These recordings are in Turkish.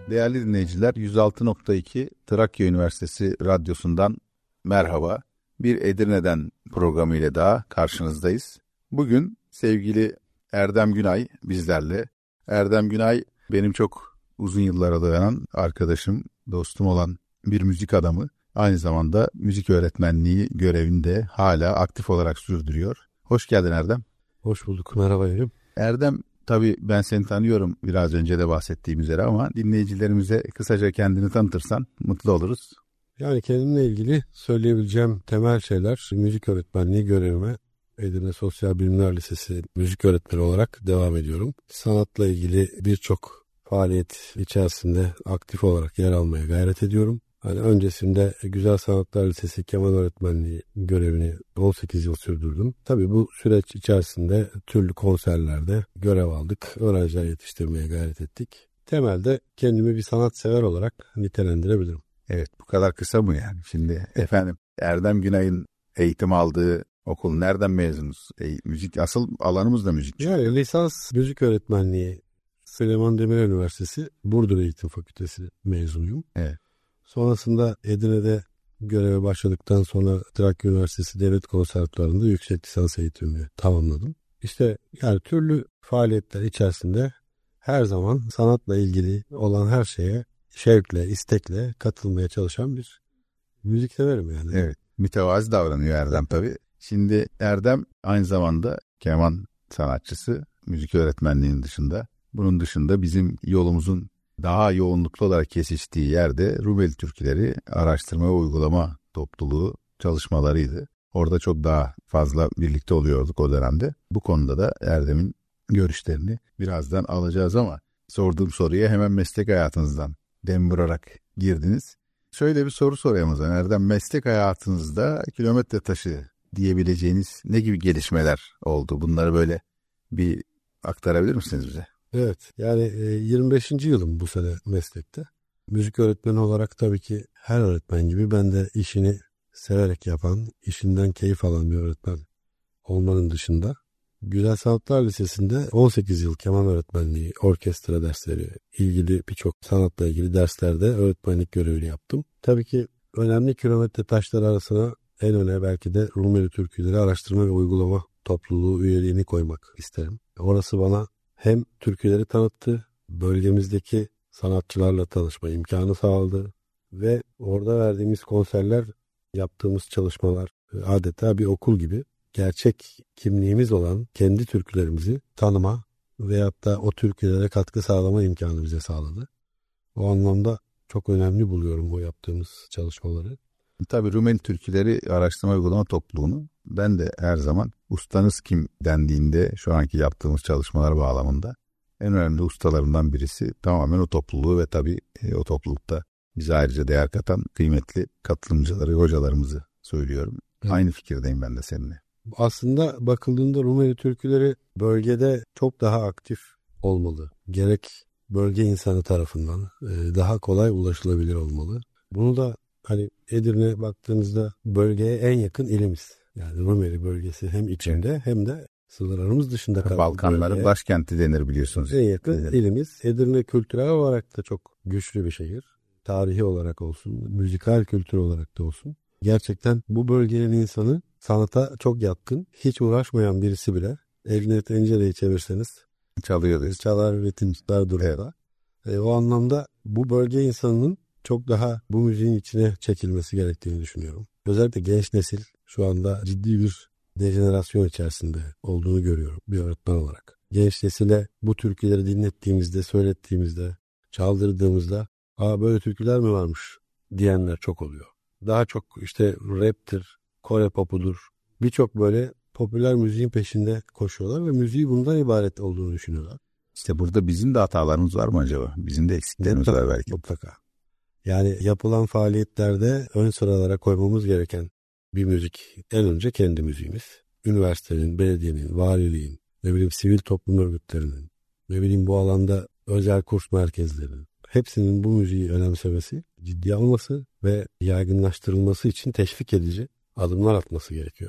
Değerli dinleyiciler, 106.2 Trakya Üniversitesi Radyosu'ndan merhaba. Bir Edirne'den programı ile daha karşınızdayız. Bugün sevgili Erdem Günay bizlerle. Erdem Günay benim çok uzun yıllara dayanan arkadaşım, dostum olan bir müzik adamı. Aynı zamanda müzik öğretmenliği görevini de hala aktif olarak sürdürüyor. Hoş geldin Erdem. Hoş bulduk, merhaba Erim. Erdem, tabii ben seni tanıyorum biraz önce de bahsettiğim üzere ama dinleyicilerimize kısaca kendini tanıtırsan mutlu oluruz. Yani kendimle ilgili söyleyebileceğim temel şeyler, müzik öğretmenliği görevime Edirne Sosyal Bilimler Lisesi müzik öğretmeni olarak devam ediyorum. Sanatla ilgili birçok faaliyet içerisinde aktif olarak yer almaya gayret ediyorum. Hani öncesinde Güzel Sanatlar Lisesi keman öğretmenliği görevini 18 yıl sürdürdüm. Tabii bu süreç içerisinde türlü konserlerde görev aldık. Öğrenciler yetiştirmeye gayret ettik. Temelde kendimi bir sanatsever olarak nitelendirebilirim. Evet, bu kadar kısa mı yani? Şimdi efendim Erdem Günay'ın eğitim aldığı okul nereden mezunuz? Müzik, asıl alanımız da müzik. Yani lisans müzik öğretmenliği Süleyman Demirel Üniversitesi Burdur Eğitim Fakültesi mezunuyum. Evet. Sonrasında Edirne'de göreve başladıktan sonra Trakya Üniversitesi Devlet Konservatuvarı'nda yüksek lisans eğitimimi tamamladım. İşte yani türlü faaliyetler içerisinde her zaman sanatla ilgili olan her şeye şevkle, istekle katılmaya çalışan bir müzikseverim yani. Evet, mütevazi davranıyor Erdem tabii. Şimdi Erdem aynı zamanda keman sanatçısı, müzik öğretmenliğinin dışında. Bunun dışında bizim yolumuzun daha yoğunluklu olarak kesiştiği yerde Rumeli Türküleri Araştırma ve Uygulama Topluluğu çalışmalarıydı. Orada çok daha fazla birlikte oluyorduk o dönemde. Bu konuda da Erdem'in görüşlerini birazdan alacağız ama sorduğum soruya hemen meslek hayatınızdan dem vurarak girdiniz. Şöyle bir soru sorayım o zaman Erdem. Meslek hayatınızda kilometre taşı diyebileceğiniz ne gibi gelişmeler oldu? Bunları böyle bir aktarabilir misiniz bize? Evet, yani 25. yılım bu sene meslekte. Müzik öğretmeni olarak tabii ki her öğretmen gibi ben de işini severek yapan, işinden keyif alan bir öğretmen olmanın dışında Güzel Sanatlar Lisesi'nde 18 yıl keman öğretmenliği, orkestra dersleri, ilgili birçok sanatla ilgili derslerde öğretmenlik görevini yaptım. Tabii ki önemli kilometre taşları arasına en öne belki de Rumeli Türküleri Araştırma ve Uygulama Topluluğu üyeliğini koymak isterim. Orası bana hem türküleri tanıttı, bölgemizdeki sanatçılarla tanışma imkanı sağladı ve orada verdiğimiz konserler, yaptığımız çalışmalar adeta bir okul gibi gerçek kimliğimiz olan kendi türkülerimizi tanıma veyahut da o türkülere katkı sağlama imkanı bize sağladı. O anlamda çok önemli buluyorum bu yaptığımız çalışmaları. Tabii Rumeli Türküleri Araştırma ve Uygulama Topluluğu'nu ben de her zaman ustanız kim dendiğinde şu anki yaptığımız çalışmalar bağlamında en önemli ustalarından birisi tamamen o topluluğu ve tabii o toplulukta bize ayrıca değer katan kıymetli katılımcıları, hocalarımızı söylüyorum. Evet. Aynı fikirdeyim ben de seninle. Aslında bakıldığında Rumeli türküleri bölgede çok daha aktif olmalı. Gerek bölge insanı tarafından daha kolay ulaşılabilir olmalı. Bunu da hani Edirne baktığınızda bölgeye en yakın ilimiz. Yani Rumeli bölgesi hem içinde hem de sınırlarımız dışında kalan Balkanların başkenti denir biliyorsunuz. En yakın ilimiz. Edirne kültürel olarak da çok güçlü bir şehir. Tarihi olarak olsun, müzikal kültür olarak da olsun. Gerçekten bu bölgenin insanı sanata çok yatkın. Hiç uğraşmayan birisi bile eline tencereyi çevirseniz çalıyoruz. Çalar ritimler durumda. Evet. O anlamda bu bölge insanının çok daha bu müziğin içine çekilmesi gerektiğini düşünüyorum. Özellikle genç nesil şu anda ciddi bir dejenerasyon içerisinde olduğunu görüyorum bir öğretmen olarak. Genç nesile bu türküleri dinlettiğimizde, söylettiğimizde, çaldırdığımızda böyle türküler mi varmış diyenler çok oluyor. Daha çok işte raptir, Kore popudur. Birçok böyle popüler müziğin peşinde koşuyorlar ve müziği bundan ibaret olduğunu düşünüyorlar. İşte burada bizim de hatalarımız var mı acaba? Bizim de eksiklerimiz var belki. Mutlaka. Yani yapılan faaliyetlerde ön sıralara koymamız gereken bir müzik en önce kendi müziğimiz. Üniversitenin, belediyenin, valiliğin, sivil toplum örgütlerinin, bu alanda özel kurs merkezlerinin hepsinin bu müziği önemsemesi, ciddiye alması ve yaygınlaştırılması için teşvik edici adımlar atması gerekiyor.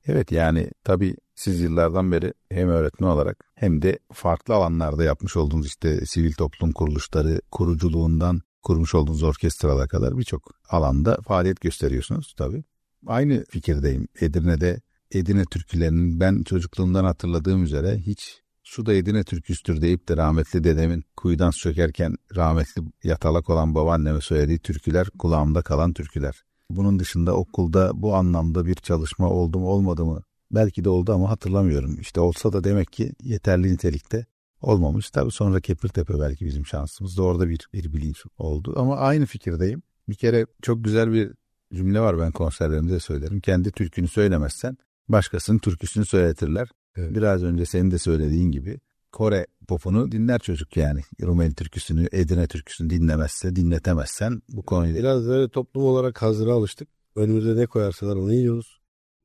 Evet, yani tabii siz yıllardan beri hem öğretmen olarak hem de farklı alanlarda yapmış olduğunuz işte sivil toplum kuruluşları kuruculuğundan kurmuş olduğunuz orkestralara kadar birçok alanda faaliyet gösteriyorsunuz tabii. Aynı fikirdeyim. Edirne türkülerinin ben çocukluğumdan hatırladığım üzere hiç şu da Edirne türküsüdür deyip de rahmetli dedemin kuyudan çökerken rahmetli yatalak olan babaanneme söylediği türküler kulağımda kalan türküler. Bunun dışında okulda bu anlamda bir çalışma oldu mu olmadı mı? Belki de oldu ama hatırlamıyorum. İşte olsa da demek ki yeterli nitelikte olmamış. Tabii sonra Kepirtepe belki bizim şansımız da orada bir bilinç oldu. Ama aynı fikirdeyim. Bir kere çok güzel bir cümle var, ben konserlerimde de söylerim. Kendi türkünü söylemezsen başkasının türküsünü söyletirler. Evet. Biraz önce senin de söylediğin gibi Kore popunu dinler çocuk yani. Rumeli türküsünü, Edirne türküsünü dinletemezsen bu konuyu... Biraz böyle toplum olarak hazıra alıştık. Önümüze ne koyarsalar onu yiyoruz.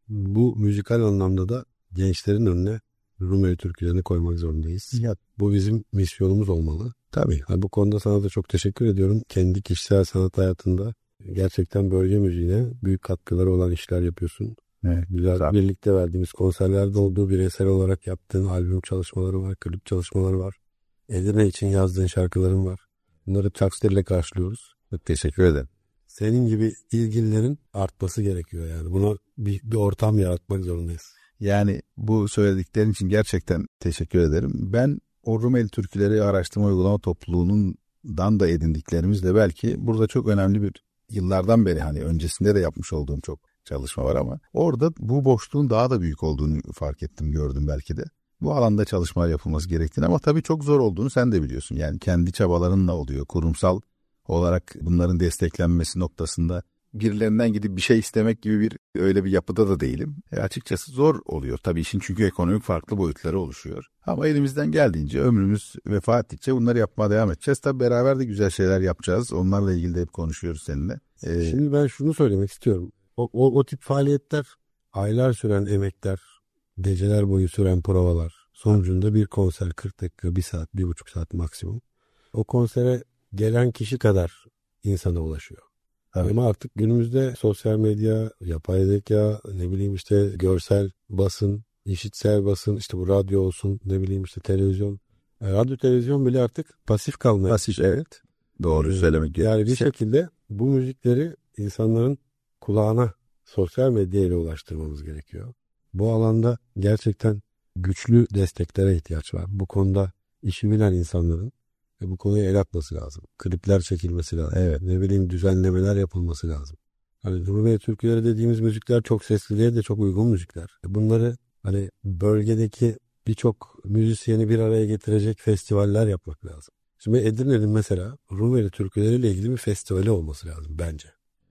Bu müzikal anlamda da gençlerin önüne Rumeli türkülerini koymak zorundayız. Ya, bu bizim misyonumuz olmalı. Tabii. Bu konuda sana da çok teşekkür ediyorum. Kendi kişisel sanat hayatında gerçekten bölge müziğine büyük katkıları olan işler yapıyorsun. Evet, güzel. Tabii. Birlikte verdiğimiz konserlerde olduğu bireysel olarak yaptığın albüm çalışmaları var, klip çalışmaları var. Edirne için yazdığın şarkıların var. Bunları takdirle karşılıyoruz. Çok teşekkür ederim. Senin gibi ilgililerin artması gerekiyor yani. Buna bir ortam yaratmak zorundayız. Yani bu söylediklerin için gerçekten teşekkür ederim. Ben o Rumeli Türküleri Araştırma Uygulama Topluluğu'ndan da edindiklerimizle belki burada çok önemli bir yıllardan beri hani öncesinde de yapmış olduğum çok çalışma var ama orada bu boşluğun daha da büyük olduğunu fark ettim, gördüm belki de. Bu alanda çalışmalar yapılması gerektiğini ama tabii çok zor olduğunu sen de biliyorsun. Yani kendi çabalarınla oluyor. Kurumsal olarak bunların desteklenmesi noktasında birilerinden gidip bir şey istemek gibi öyle bir yapıda da değilim. Açıkçası zor oluyor. Tabii işin çünkü ekonomik farklı boyutları oluşuyor. Ama elimizden geldiğince ömrümüz vefa ettikçe bunları yapmaya devam edeceğiz. Tabii beraber de güzel şeyler yapacağız. Onlarla ilgili de hep konuşuyoruz seninle. Şimdi ben şunu söylemek istiyorum. O tip faaliyetler, aylar süren emekler, geceler boyu süren provalar, sonucunda bir konser 40 dakika, 1 saat, 1,5 saat maksimum. O konsere gelen kişi kadar insana ulaşıyor. Evet. Ama artık günümüzde sosyal medya, yapay zeka, ne bileyim işte görsel basın, işitsel basın, işte bu radyo olsun, ne bileyim işte televizyon. Radyo, televizyon bile artık pasif kalmaya. Pasif, evet. Doğru söylemek gerekiyor. Yani bir şekilde bu müzikleri insanların kulağına sosyal medya ile ulaştırmamız gerekiyor. Bu alanda gerçekten güçlü desteklere ihtiyaç var. Bu konuda işi bilen insanların bu konuya el atması lazım. Klipler çekilmesi lazım. Evet. Ne bileyim düzenlemeler yapılması lazım. Hani Rumeli türküleri dediğimiz müzikler çok sesliliğe de çok uygun müzikler. Bunları hani bölgedeki birçok müzisyeni bir araya getirecek festivaller yapmak lazım. Şimdi Edirne'nin mesela Rumeli türküleriyle ilgili bir festivali olması lazım bence.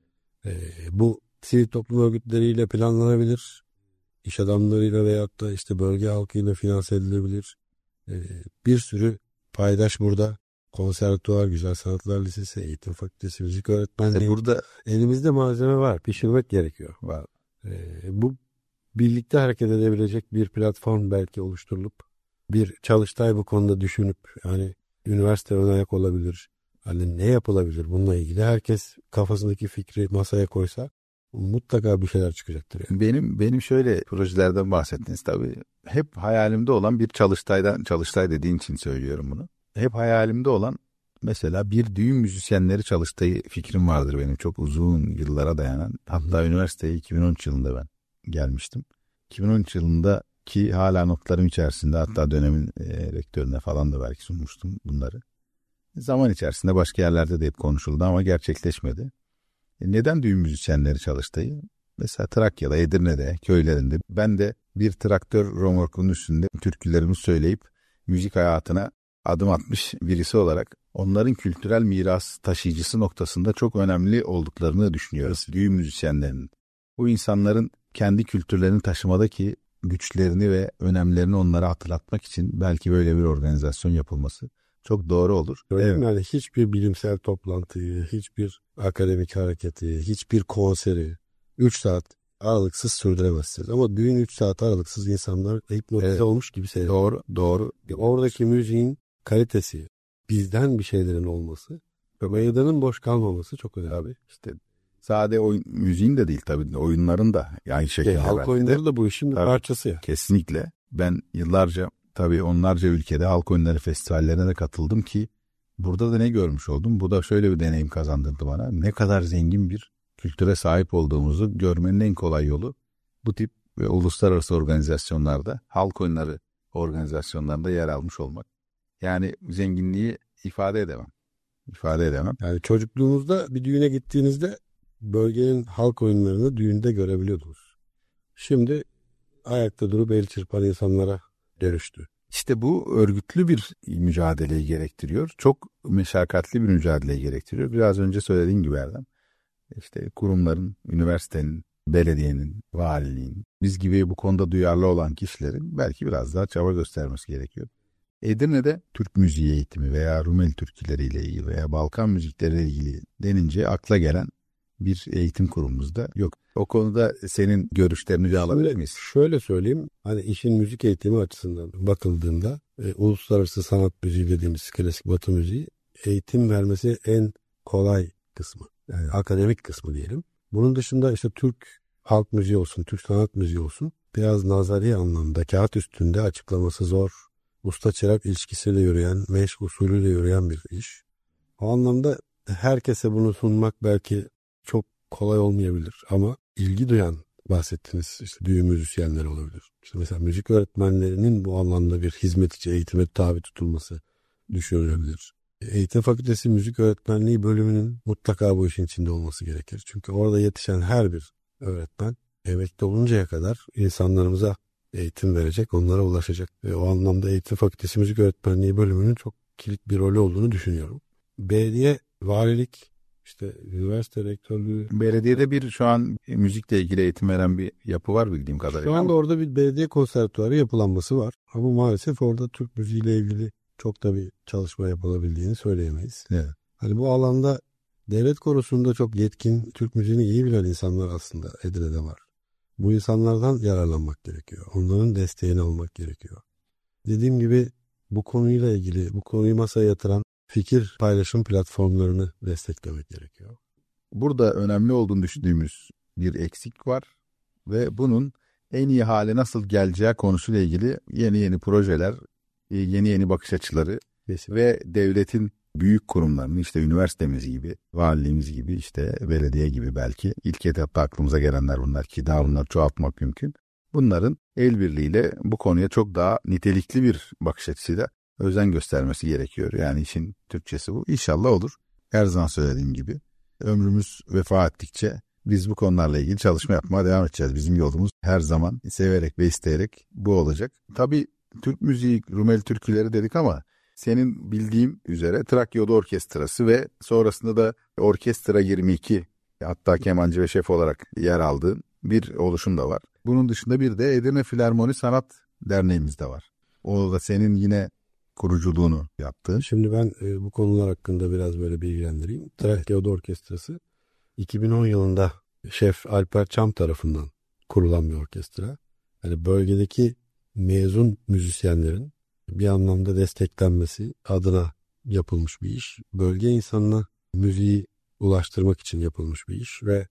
Bu sivil toplum örgütleriyle planlanabilir. İş adamlarıyla veyahut da işte bölge halkıyla finanse edilebilir. Bir sürü paydaş burada. Konservatuvar, Güzel Sanatlar Lisesi, Eğitim Fakültesi, müzik öğretmenliği. Burada elimizde malzeme var. Pişirmek gerekiyor. Var. Bu birlikte hareket edebilecek bir platform belki oluşturulup bir çalıştay bu konuda düşünüp yani üniversite ön ayak olabilir. Hani ne yapılabilir bununla ilgili herkes kafasındaki fikri masaya koysa mutlaka bir şeyler çıkacaktır. Yani. Benim şöyle projelerden bahsettiniz tabii. Hep hayalimde olan bir çalıştay dediğin için söylüyorum bunu. Hep hayalimde olan mesela bir düğün müzisyenleri çalıştayı fikrim vardır benim. Çok uzun yıllara dayanan. Hatta üniversiteye 2013 yılında ben gelmiştim. 2013 yılında ki hala notlarım içerisinde, hatta dönemin rektörüne falan da belki sunmuştum bunları. Zaman içerisinde başka yerlerde de hep konuşuldu ama gerçekleşmedi. Neden düğün müzisyenleri çalıştayı? Mesela Trakya'da, Edirne'de, köylerinde ben de bir traktör romorkunun üstünde türkülerimi söyleyip müzik hayatına adım atmış birisi olarak onların kültürel miras taşıyıcısı noktasında çok önemli olduklarını düşünüyoruz. Düğün müzisyenlerinin. Bu insanların kendi kültürlerini taşımadaki güçlerini ve önemlerini onlara hatırlatmak için belki böyle bir organizasyon yapılması çok doğru olur. Evet. Yani hiçbir bilimsel toplantıyı, hiçbir akademik hareketi, hiçbir konseri 3 saat aralıksız sürdüremezsiniz. Ama düğün 3 saat aralıksız insanlar hipnotize olmuş gibi seyrediyor. Doğru. Oradaki müziğin kalitesi, bizden bir şeylerin olması ve meydanın boş kalmaması çok önemli. Abi işte Sade müziğin de değil tabii, oyunların da aynı şekilde. Halk oyunları da bu işin bir parçası ya. Kesinlikle. Ben yıllarca tabii onlarca ülkede halk oyunları festivallerine de katıldım ki burada da ne görmüş oldum? Bu da şöyle bir deneyim kazandırdı bana. Ne kadar zengin bir kültüre sahip olduğumuzu görmenin en kolay yolu bu tip ve uluslararası organizasyonlarda, halk oyunları organizasyonlarında yer almış olmak. Yani zenginliği ifade edemem. Yani çocukluğunuzda bir düğüne gittiğinizde bölgenin halk oyunlarını düğünde görebiliyordunuz. Şimdi ayakta durup el çırpan insanlara dönüştü. İşte bu örgütlü bir mücadeleyi gerektiriyor. Çok meşakkatli bir mücadeleyi gerektiriyor. Biraz önce söylediğim gibi Erdem. İşte kurumların, üniversitenin, belediyenin, valiliğin, biz gibi bu konuda duyarlı olan kişilerin belki biraz daha çaba göstermesi gerekiyor. Edirne'de Türk müziği eğitimi veya Rumeli türküleriyle ilgili veya Balkan müzikleriyle ilgili denince akla gelen bir eğitim kurumumuz da yok. O konuda senin görüşlerini de alabilir miyiz? Şöyle söyleyeyim, hani işin müzik eğitimi açısından bakıldığında uluslararası sanat müziği dediğimiz klasik Batı müziği eğitim vermesi en kolay kısmı. Yani akademik kısmı diyelim. Bunun dışında işte Türk halk müziği olsun, Türk sanat müziği olsun biraz nazari anlamda kağıt üstünde açıklaması zor. Usta çırak ilişkisiyle yürüyen, meşk usulüyle yürüyen bir iş. O anlamda herkese bunu sunmak belki çok kolay olmayabilir ama ilgi duyan, bahsettiğiniz işte düğün müzisyenleri olabilir. İşte mesela müzik öğretmenlerinin bu anlamda bir hizmetçi eğitime tabi tutulması düşünülebilir. Eğitim Fakültesi Müzik Öğretmenliği bölümünün mutlaka bu işin içinde olması gerekir. Çünkü orada yetişen her bir öğretmen emekli oluncaya kadar insanlarımıza eğitim verecek, onlara ulaşacak. Ve o anlamda Eğitim Fakültesi Müzik Öğretmenliği bölümünün çok kilit bir rolü olduğunu düşünüyorum. Belediye, valilik, işte üniversite rektörlüğü. Belediyede bir şu an müzikle ilgili eğitim veren bir yapı var bildiğim kadarıyla. Şu anda orada bir belediye konservatuarı yapılanması var. Ama maalesef orada Türk müziğiyle ilgili çok da bir çalışma yapılabildiğini söyleyemeyiz. Evet. Hani bu alanda devlet korusunda çok yetkin, Türk müziğini iyi bilen insanlar aslında Edirne'de var. Bu insanlardan yararlanmak gerekiyor. Onların desteğini almak gerekiyor. Dediğim gibi bu konuyla ilgili, bu konuyu masaya yatıran fikir paylaşım platformlarını desteklemek gerekiyor. Burada önemli olduğunu düşündüğümüz bir eksik var ve bunun en iyi hale nasıl geleceği konusuyla ilgili yeni projeler, yeni bakış açıları ve devletin büyük kurumlarının işte üniversitemiz gibi, valiliğimiz gibi, işte belediye gibi belki ilk etapta aklımıza gelenler bunlar ki daha bunları çoğaltmak mümkün. Bunların el birliğiyle bu konuya çok daha nitelikli bir bakış açısıyla özen göstermesi gerekiyor. Yani işin Türkçesi bu. İnşallah olur. Her zaman söylediğim gibi ömrümüz vefa ettikçe biz bu konularla ilgili çalışma yapmaya devam edeceğiz. Bizim yolumuz her zaman severek ve isteyerek bu olacak. Tabii Türk müziği, Rumeli türküleri dedik ama senin bildiğim üzere Trakya Oda Orkestrası ve sonrasında da Orkestra 22, hatta kemancı ve şef olarak yer aldığın bir oluşum da var. Bunun dışında bir de Edirne Filarmoni Sanat Derneğimiz de var. O da senin yine kuruculuğunu yaptığın. Şimdi ben bu konular hakkında biraz böyle bilgilendireyim. Trakya Oda Orkestrası 2010 yılında Şef Alper Çam tarafından kurulan bir orkestra. Yani bölgedeki mezun müzisyenlerin bir anlamda desteklenmesi adına yapılmış bir iş. Bölge insanına müziği ulaştırmak için yapılmış bir iş ve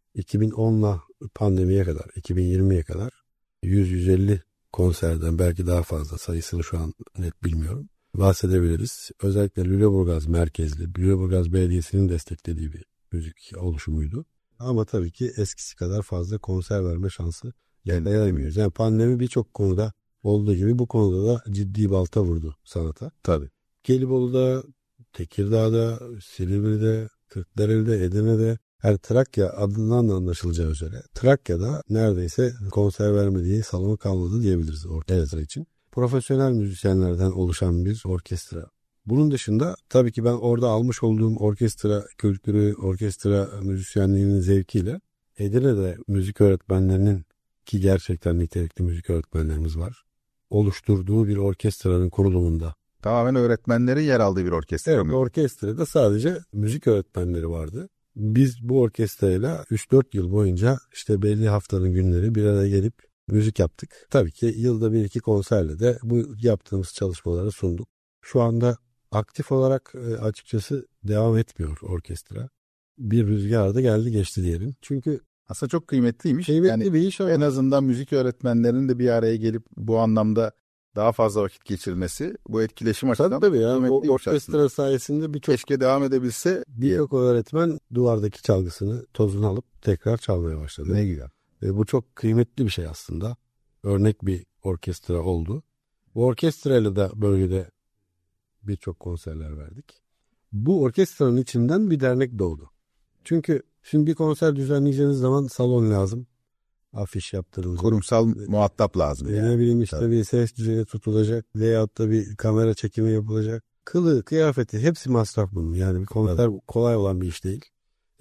2010'la pandemiye kadar, 2020'ye kadar 100-150 konserden belki daha fazla, sayısını şu an net bilmiyorum, bahsedebiliriz. Özellikle Lüleburgaz merkezli, Lüleburgaz Belediyesi'nin desteklediği bir müzik oluşumuydu. Ama tabii ki eskisi kadar fazla konser verme şansı yakalayamıyoruz. Yani pandemi birçok konuda olduğu gibi bu konuda da ciddi balta vurdu sanata. Tabii. Gelibolu'da, Tekirdağ'da, Silivri'de, Kırklareli'de, Edirne'de, her Trakya adından da anlaşılacağı üzere Trakya'da neredeyse konser vermediği salon kalmadı diyebiliriz orkestra için. Profesyonel müzisyenlerden oluşan bir orkestra. Bunun dışında tabii ki ben orada almış olduğum orkestra kültürü, orkestra müzisyenliğinin zevkiyle Edirne'de müzik öğretmenlerinin, ki gerçekten nitelikli müzik öğretmenlerimiz var, oluşturduğu bir orkestranın kurulumunda. Tamamen öğretmenlerin yer aldığı bir orkestra. Evet, orkestrada sadece müzik öğretmenleri vardı. Biz bu orkestrayla 3-4 yıl boyunca işte belli haftanın günleri bir araya gelip müzik yaptık. Tabii ki yılda 1-2 konserle de bu yaptığımız çalışmaları sunduk. Şu anda aktif olarak açıkçası devam etmiyor orkestra. bir rüzgar da geldi geçti diyelim. Çünkü aslında çok kıymetliymiş. Kıymetli bir iş ama en azından müzik öğretmenlerinin de bir araya gelip bu anlamda daha fazla vakit geçirmesi, bu etkileşim açısından tabii ya, kıymetliymiş orkestra aslında. sayesinde Keşke devam edebilse. birçok öğretmen duvardaki çalgısını, tozunu alıp tekrar çalmaya başladı. Ne güzel. Bu çok kıymetli bir şey aslında. Örnek bir orkestra oldu. Bu orkestrayla da bölgede birçok konserler verdik. Bu orkestranın içinden bir dernek doğdu. Çünkü şimdi bir konser düzenleyeceğiniz zaman salon lazım. Afiş yaptırılacak. Kurumsal muhatap lazım. Ne bileyim işte tabii. bir ses düzeni tutulacak. Veyahut da bir kamera çekimi yapılacak. Kılı, kıyafeti hepsi masraf bunun. Yani bir konser kolay olan bir iş değil.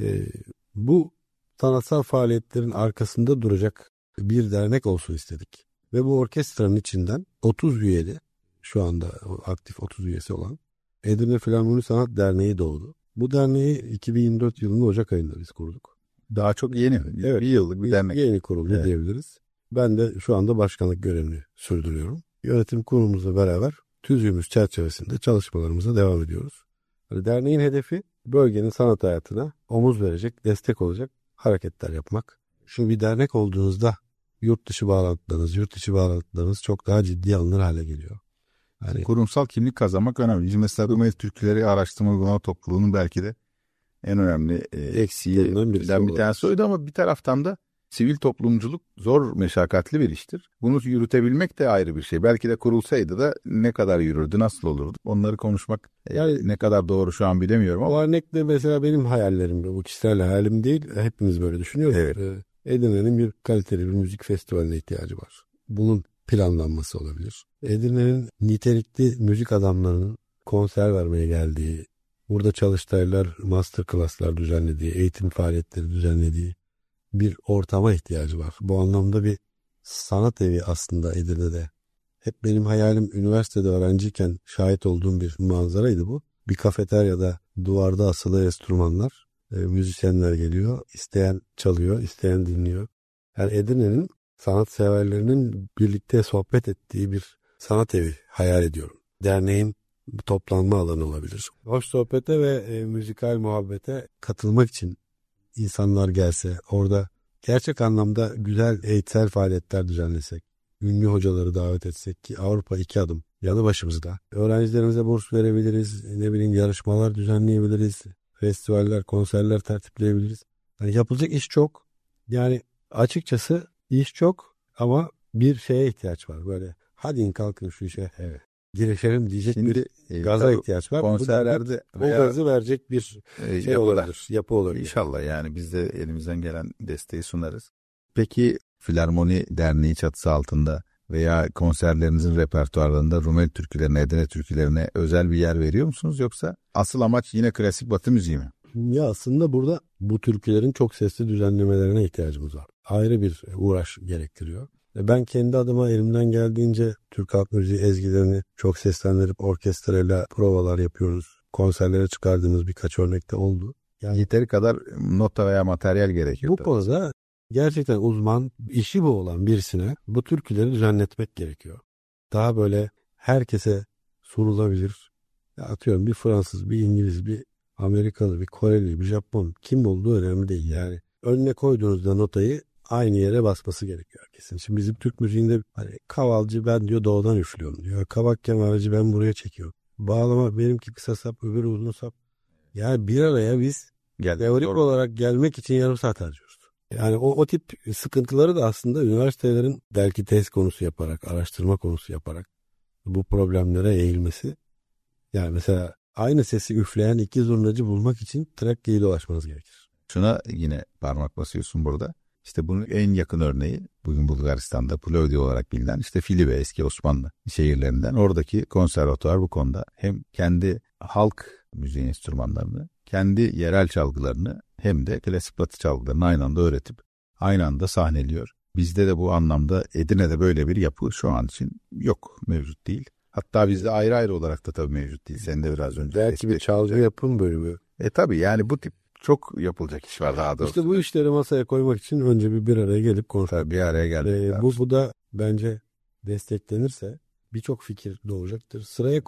Bu sanatsal faaliyetlerin arkasında duracak bir dernek olsun istedik. Ve bu orkestranın içinden 30 üyeli, şu anda aktif 30 üyesi olan Edirne Filarmoni Sanat Derneği doğdu. Bu derneği 2024 yılının Ocak ayında biz kurduk. Daha çok yeni. Evet, bir yıllık bir dernek. Yeni kuruldu diyebiliriz. Ben de şu anda başkanlık görevini sürdürüyorum. Yönetim kurulumuzla beraber tüzüğümüz çerçevesinde çalışmalarımıza devam ediyoruz. Derneğin hedefi bölgenin sanat hayatına omuz verecek, destek olacak hareketler yapmak. Şimdi bir dernek olduğunuzda yurt dışı bağlantılarınız çok daha ciddi alınır hale geliyor. Yani kurumsal kimlik kazanmak önemli. Biz mesela Rumeli Türküleri Araştırma Uygulama Topluluğu'nun belki de en önemli eksiğinden bir tanesi oydu ama bir taraftan da sivil toplumculuk zor, meşakkatli bir iştir. Bunu yürütebilmek de ayrı bir şey. Belki de kurulsaydı da ne kadar yürürdü, nasıl olurdu? Onları konuşmak yani ne kadar doğru şu an bilemiyorum ama. O örnekte mesela benim hayallerim, bu kişisel hayalim değil. Hepimiz böyle düşünüyoruz. Evet. Edirne'nin bir kaliteli bir müzik festivaline ihtiyacı var. Bunun planlanması olabilir. Edirne'nin nitelikli müzik adamlarının konser vermeye geldiği, burada çalıştaylar, master class'lar düzenlediği, eğitim faaliyetleri düzenlediği bir ortama ihtiyacı var. Bu anlamda bir sanat evi aslında Edirne'de. Hep benim hayalim, üniversitede öğrenciyken şahit olduğum bir manzaraydı bu. Bir kafeteryada duvarda asılı enstrümanlar, müzisyenler geliyor, isteyen çalıyor, isteyen dinliyor. Yani Edirne'nin sanatseverlerinin birlikte sohbet ettiği bir sanat evi hayal ediyorum. Derneğin toplanma alanı olabilir. Hoş sohbete ve müzikal muhabbete katılmak için insanlar gelse, orada gerçek anlamda güzel eğitsel faaliyetler düzenlesek, ünlü hocaları davet etsek ki Avrupa 2 adım yanı başımızda. Öğrencilerimize burs verebiliriz, yarışmalar düzenleyebiliriz, festivaller, konserler tertipleyebiliriz. Yani yapılacak iş çok. Yani açıkçası iş çok ama bir şeye ihtiyaç var. Böyle hadi kalkın şu işe girişelim diyecek bir gaza ihtiyaç var. Konserlerde o gazı verecek bir şey olabilir, yapı olabilir. İnşallah yani biz de elimizden gelen desteği sunarız. Peki Filarmoni Derneği çatısı altında veya konserlerinizin repertuarlarında Rumeli türkülerine, Edirne türkülerine özel bir yer veriyor musunuz yoksa asıl amaç yine klasik Batı müziği mi? Ya aslında burada bu türkülerin çok sesli düzenlemelerine ihtiyacımız var. Ayrı bir uğraş gerektiriyor. Ben kendi adıma elimden geldiğince Türk halk müziği ezgilerini çok seslendirip orkestrayla provalar yapıyoruz. Konserlere çıkardığımız birkaç örnekte oldu. Yani yeteri kadar nota veya materyal gerekiyor. Bu konuda gerçekten uzman, işi bu olan birisine bu türküleri düzenletmek gerekiyor. Daha böyle herkese sunulabilir. Atıyorum bir Fransız, bir İngiliz, bir Amerikalı, bir Koreli, bir Japon, kim olduğu önemli değil yani. Önüne koyduğunuzda notayı aynı yere basması gerekiyor herkesin. Şimdi bizim Türk müziğinde hani kavalcı ben diyor doğudan üflüyorum diyor. Kabak kemanacı ben buraya çekiyorum. Bağlama benimki kısa sap öbürü uzun sap. Yani bir araya biz teorik olarak gelmek için yarım saat harcıyoruz. Yani o tip sıkıntıları da aslında üniversitelerin belki tez konusu yaparak, araştırma konusu yaparak bu problemlere eğilmesi. Yani mesela aynı sesi üfleyen iki zurnacı bulmak için Trakya'yı dolaşmanız gerekir. Şuna yine parmak basıyorsun burada. İşte bunun en yakın örneği bugün Bulgaristan'da Plovdiv olarak bilinen işte Filibe, eski Osmanlı şehirlerinden. Oradaki konservatuvar bu konuda hem kendi halk müziği enstrümanlarını, kendi yerel çalgılarını hem de klasik batı çalgılarını aynı anda öğretip aynı anda sahneliyor. Bizde de bu anlamda Edirne'de böyle bir yapı şu an için yok, mevcut değil. Hatta bizde ayrı ayrı olarak da tabii mevcut değil. Sen de biraz önce. Belki bir çalgı yapım bölümü. Tabii yani bu tip çok yapılacak iş var daha doğrusu. İşte bu işleri masaya koymak için önce bir araya gelip konuşalım. Bir araya geldik. Bu da bence desteklenirse birçok fikir doğacaktır. Sıraya koyup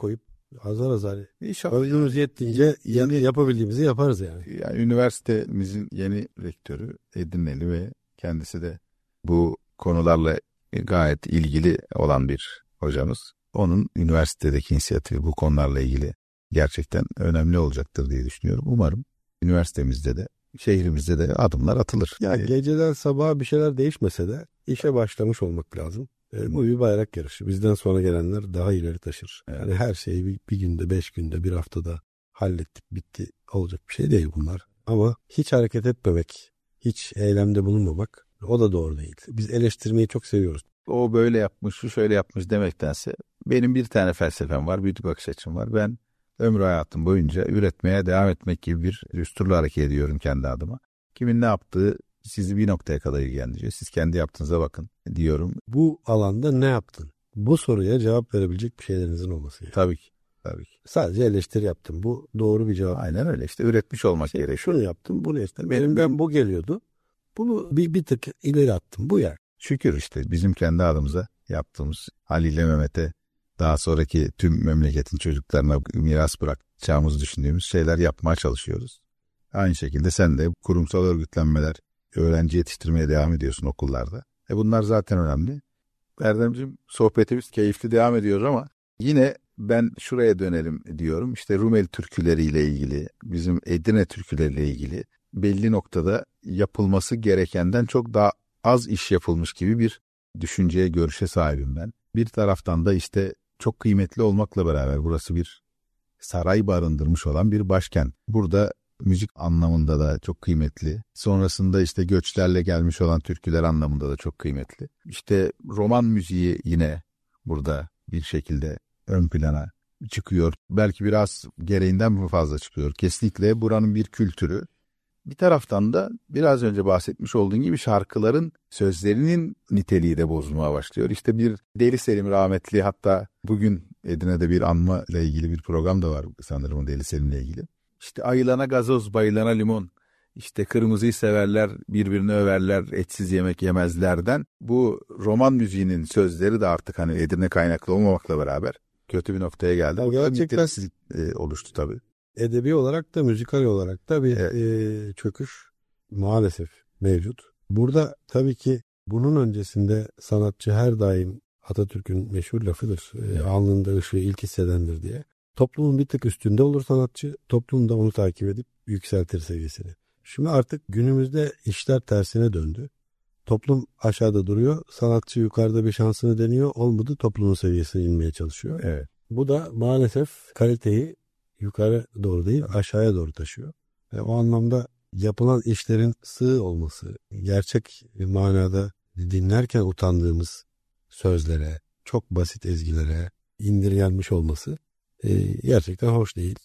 Azar azar. İnşallah. Ömrümüz yettiğince yapabildiğimizi yaparız yani. Yani üniversitemizin yeni rektörü Edirneli ve kendisi de bu konularla gayet ilgili olan bir hocamız. Onun üniversitedeki inisiyatifi bu konularla ilgili gerçekten önemli olacaktır diye düşünüyorum. Umarım üniversitemizde de şehrimizde de adımlar atılır. Ya geceden sabaha bir şeyler değişmese de işe başlamış olmak lazım. Bu bir bayrak yarışı. Bizden sonra gelenler daha ileri taşır. Evet. Yani her şeyi bir günde, 5 günde, bir haftada hallettik, bitti olacak bir şey değil bunlar. Ama hiç hareket etmemek, hiç eylemde bulunmamak o da doğru değil. Biz eleştirmeyi çok seviyoruz. O böyle yapmış, şu şöyle yapmış demektense benim bir tane felsefem var, bir bakış açım var. Ben ömrü hayatım boyunca üretmeye devam etmek gibi bir düsturla hareket ediyorum kendi adıma. Kimin ne yaptığı sizi bir noktaya kadar ilgilendiriyor. Siz kendi yaptığınıza bakın diyorum. Bu alanda ne yaptın? Bu soruya cevap verebilecek bir şeylerinizin olması gerekiyor. Tabii ki. Tabii ki. Sadece eleştiri yaptım. Bu doğru bir cevap. Aynen öyle işte üretmiş olmak gerekiyor. Şunu yaptım, bunu yaptım. Benim bu geliyordu. Bunu bir tık ileri attım. Bu yer. Şükür işte bizim kendi adımıza yaptığımız Ali ile Mehmet'e daha sonraki tüm memleketin çocuklarına miras bırakacağımızı düşündüğümüz şeyler yapmaya çalışıyoruz. Aynı şekilde sen de kurumsal örgütlenmeler, öğrenci yetiştirmeye devam ediyorsun okullarda. Bunlar zaten önemli. Erdemciğim sohbetimiz keyifli devam ediyor ama yine ben şuraya dönelim diyorum. İşte Rumeli türküleriyle ilgili, bizim Edirne türküleriyle ilgili belli noktada yapılması gerekenden çok daha az iş yapılmış gibi bir düşünceye, görüşe sahibim ben. Bir taraftan da işte çok kıymetli olmakla beraber burası bir saray barındırmış olan bir başkent. Burada müzik anlamında da çok kıymetli. Sonrasında işte göçlerle gelmiş olan türküler anlamında da çok kıymetli. İşte roman müziği yine burada bir şekilde ön plana çıkıyor. Belki biraz gereğinden mi fazla çıkıyor? Kesinlikle buranın bir kültürü. Bir taraftan da biraz önce bahsetmiş olduğun gibi şarkıların sözlerinin niteliği de bozulmaya başlıyor. İşte bir Deli Selim rahmetli, hatta bugün Edirne'de bir anma ile ilgili bir program da var sanırım Deli Selim'le ilgili. İşte ayılana gazoz, bayılana limon, işte kırmızıyı severler, birbirini överler, etsiz yemek yemezlerden. Bu roman müziğinin sözleri de artık hani Edirne kaynaklı olmamakla beraber kötü bir noktaya geldi. Ya gerçekten oluştu tabii. Edebi olarak da müzikal olarak da bir çöküş maalesef mevcut. Burada tabii ki bunun öncesinde sanatçı her daim Atatürk'ün meşhur lafıdır. Alnında ışığı ilk hissedendir diye. Toplumun bir tık üstünde olur sanatçı. Toplum da onu takip edip yükseltir seviyesini. Şimdi artık günümüzde işler tersine döndü. Toplum aşağıda duruyor. Sanatçı yukarıda bir şansını deniyor. Olmadı toplumun seviyesine inmeye çalışıyor. Evet. Bu da maalesef kaliteyi yukarı doğru değil aşağıya doğru taşıyor. O anlamda yapılan işlerin sığ olması, gerçek manada dinlerken utandığımız sözlere, çok basit ezgilere indirgenmiş olması gerçekten hoş değil.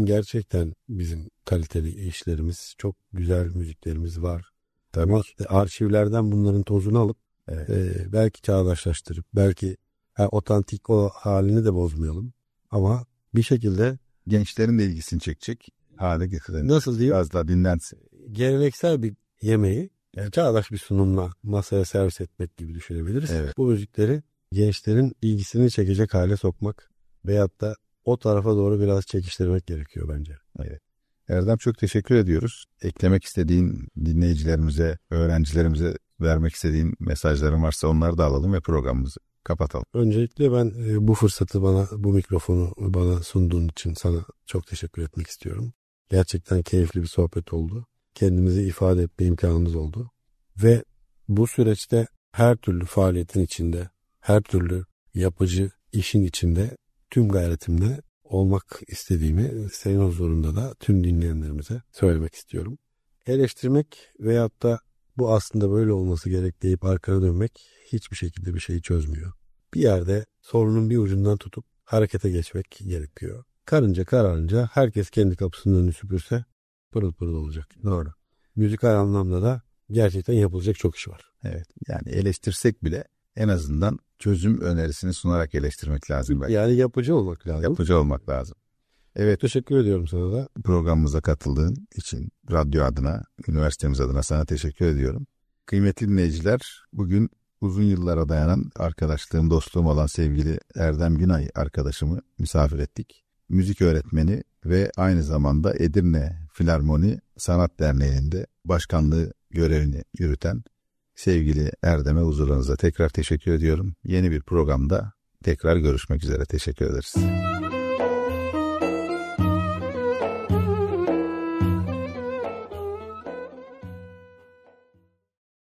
Bizim kaliteli işlerimiz, çok güzel müziklerimiz var. Tabii. Ama arşivlerden bunların tozunu alıp belki çağdaşlaştırıp, belki otantik o halini de bozmayalım. Ama bir şekilde gençlerin de ilgisini çekecek hale getirelim. Nasıl diyeyim? Biraz daha dinlensin. Geleneksel bir yemeği çağdaş bir sunumla masaya servis etmek gibi düşünebiliriz. Evet. Bu müzikleri gençlerin ilgisini çekecek hale sokmak veyahut da o tarafa doğru biraz çekiştirmek gerekiyor bence. Evet. Erdem çok teşekkür ediyoruz. Eklemek istediğin dinleyicilerimize, öğrencilerimize vermek istediğin mesajların varsa onları da alalım ve programımızı kapatalım. Öncelikle ben bu fırsatı bu mikrofonu bana sunduğun için sana çok teşekkür etmek istiyorum. Gerçekten keyifli bir sohbet oldu. Kendimizi ifade etme imkanımız oldu. Ve bu süreçte her türlü faaliyetin içinde, her türlü yapıcı işin içinde tüm gayretimle olmak istediğimi senin huzurunda da tüm dinleyenlerimize söylemek istiyorum. Eleştirmek veyahut da bu aslında böyle olması gerek deyip arkana dönmek hiçbir şekilde bir şeyi çözmüyor. Bir yerde sorunun bir ucundan tutup harekete geçmek gerekiyor. Karınca kararınca herkes kendi kapısının önünü süpürse pırıl pırıl olacak. Doğru. Müzikal anlamda da gerçekten yapılacak çok iş var. Evet. Yani eleştirsek bile en azından çözüm önerisini sunarak eleştirmek lazım. Belki. Yani yapıcı olmak lazım. Yapıcı olmak lazım. Evet. Teşekkür ediyorum sana da. Programımıza katıldığın için radyo adına, üniversitemiz adına sana teşekkür ediyorum. Kıymetli dinleyiciler, bugün uzun yıllara dayanan arkadaşlığım, dostluğum olan sevgili Erdem Günay arkadaşımı misafir ettik. müzik öğretmeni ve aynı zamanda Edirne Filarmoni Sanat Derneği'nde başkanlığı görevini yürüten sevgili Erdem'e huzurlarınıza tekrar teşekkür ediyorum. Yeni bir programda tekrar görüşmek üzere. Teşekkür ederiz.